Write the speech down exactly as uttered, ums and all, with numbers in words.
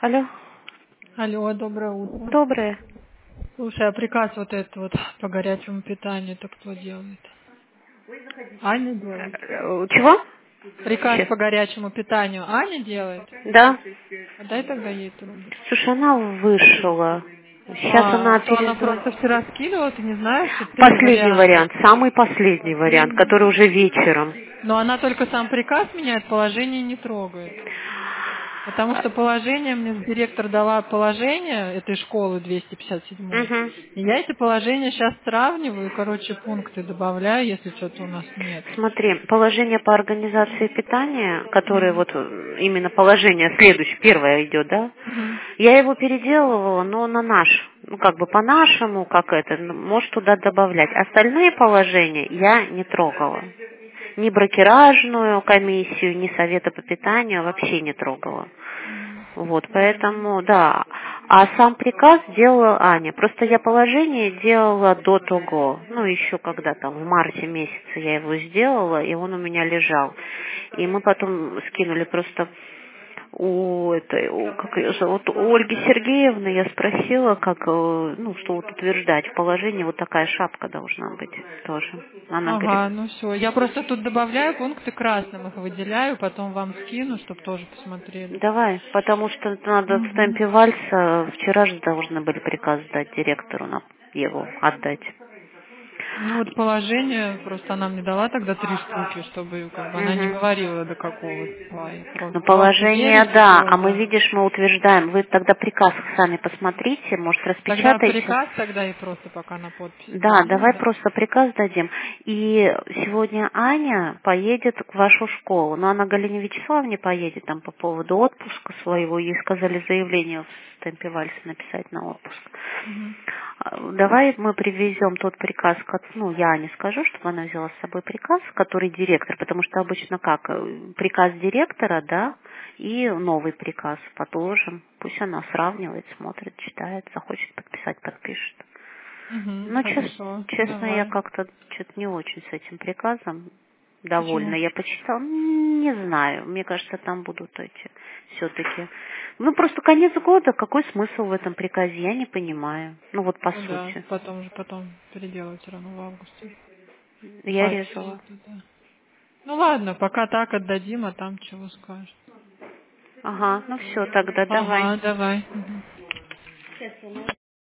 Алло. Алло, доброе утро. Доброе. Слушай, а приказ вот этот вот по горячему питанию, это кто делает? Аня делает. Э, Чего? Приказ Щас. по горячему питанию Аня делает? Да. А дай тогда ей трубку. Слушай, она вышла. Сейчас А, она что она перезвонит. просто вчера скинула, ты не знаешь, четыре Последний варианта. вариант, самый последний вариант, который уже вечером. Но она только сам приказ меняет, положение не трогает. Потому что положение, мне директор дала положение этой школы двести пятьдесят семь. Угу. И я эти положения сейчас сравниваю, короче, пункты добавляю, если что-то у нас нет. Смотри, положение по организации питания, которое Мгм. вот э, именно положение следующее, первое идет, да? Мгм. Я его переделывала, но на наш, ну как бы по-нашему, как это, ну, может туда добавлять. Остальные положения я не трогала. Ни брокеражную комиссию, ни совета по питанию вообще не трогала. Вот, поэтому, да. А сам приказ делала Аня. Просто я положение делала до того. Ну, еще когда там, в марте месяце я его сделала, и он у меня лежал. И мы потом скинули просто у этой, у, как ее зовут, у Ольги Сергеевны, я спросила, как, э, ну, что вот утверждать в положении, вот такая шапка должна быть тоже. Она говорит, Ага, ну все. Я просто тут добавляю пункты красным, их выделяю, потом вам скину, чтобы тоже посмотрели. давай, потому что надо в Мгм. темпе вальса, вчера же должны были приказ дать директору на его отдать. Ну вот положение, просто она мне дала тогда три штуки, чтобы как бы она не Угу. говорила до какого числа. Я Ну, просто вам же положение, верю да, а теперь, мы, да. видишь, мы утверждаем. Вы тогда приказ сами посмотрите, может, Тогда распечатайте. приказ тогда и просто пока на подпись Да, дадим, давай да? просто приказ дадим. И сегодня Аня поедет в вашу школу. Но она Галине Вячеславовне поедет там по поводу отпуска своего. Ей сказали заявление в темпе вальса написать на отпуск. Мгм. А, Давай мы привезем тот приказ, ко- ну, я Ане скажу, чтобы она взяла с собой приказ, который директор, потому что обычно как, э, приказ директора, да, и новый приказ положим. Пусть она сравнивает, смотрит, читает, захочет подписать, подпишет. Мгм, Ну, чес- хорошо, честно, я давай. как-то что-то не очень с этим приказом довольна. Почему? Я почитала, м, не знаю, мне кажется, там будут эти все-таки. Ну, просто конец года, какой смысл в этом приказе, я не понимаю. Ну, вот по Ну да, сути. потом же потом переделать все равно в августе. Я По резала. цвету, да. Ну ладно, пока так отдадим, а там чего скажешь. Ага, ну все, тогда давай. Ага, давай. Мгм.